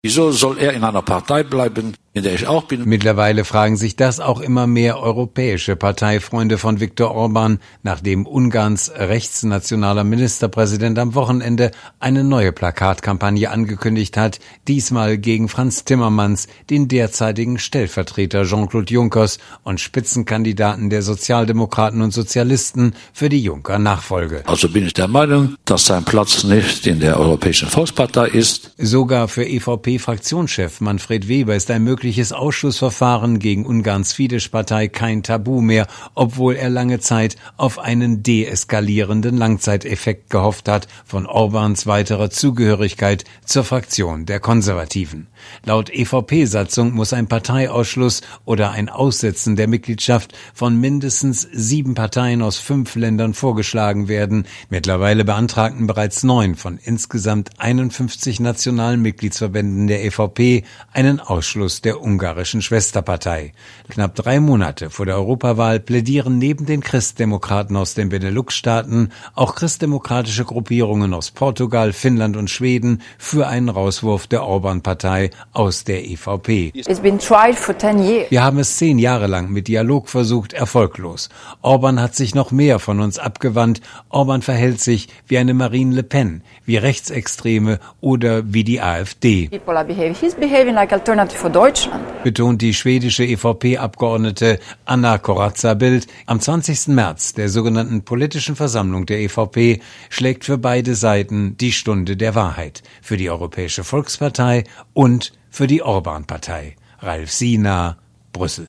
Wieso soll er in einer Partei bleiben, in der ich auch bin? Mittlerweile fragen sich das auch immer mehr europäische Parteifreunde von Viktor Orban, nachdem Ungarns rechtsnationaler Ministerpräsident am Wochenende eine neue Plakatkampagne angekündigt hat, diesmal gegen Frans Timmermans, den derzeitigen Stellvertreter Jean-Claude Junckers und Spitzenkandidaten der Sozialdemokraten und Sozialisten für die Juncker-Nachfolge. Also bin ich der Meinung, dass sein Platz nicht in der Europäischen Volkspartei ist. Sogar für EVP-Fraktionschef Manfred Weber ist ein mögliches Ausschussverfahren gegen Ungarns Fidesz-Partei kein Tabu mehr, obwohl er lange Zeit auf einen deeskalierenden Langzeiteffekt gehofft hat von Orbáns weiterer Zugehörigkeit zur Fraktion der Konservativen. Laut EVP-Satzung muss ein Parteiausschluss oder ein Aussetzen der Mitgliedschaft von mindestens 7 Parteien aus 5 Ländern vorgeschlagen werden. Mittlerweile beantragten bereits 9 von insgesamt 51 nationalen Mitgliedsverbänden der EVP einen Ausschluss der ungarischen Schwesterpartei. Knapp 3 Monate vor der Europawahl plädieren neben den Christdemokraten aus den Benelux-Staaten auch christdemokratische Gruppierungen aus Portugal, Finnland und Schweden für einen Rauswurf der Orban-Partei aus der EVP. Wir haben es 10 Jahre lang mit Dialog versucht, erfolglos. Orban hat sich noch mehr von uns abgewandt. Orban verhält sich wie eine Marine Le Pen, wie Rechtsextreme oder wie die AfD. Betont die schwedische EVP-Abgeordnete Anna Corazza-Bildt. Am 20. März der sogenannten politischen Versammlung der EVP schlägt für beide Seiten die Stunde der Wahrheit. Für die Europäische Volkspartei und für die Orban-Partei. Ralf Sina, Brüssel.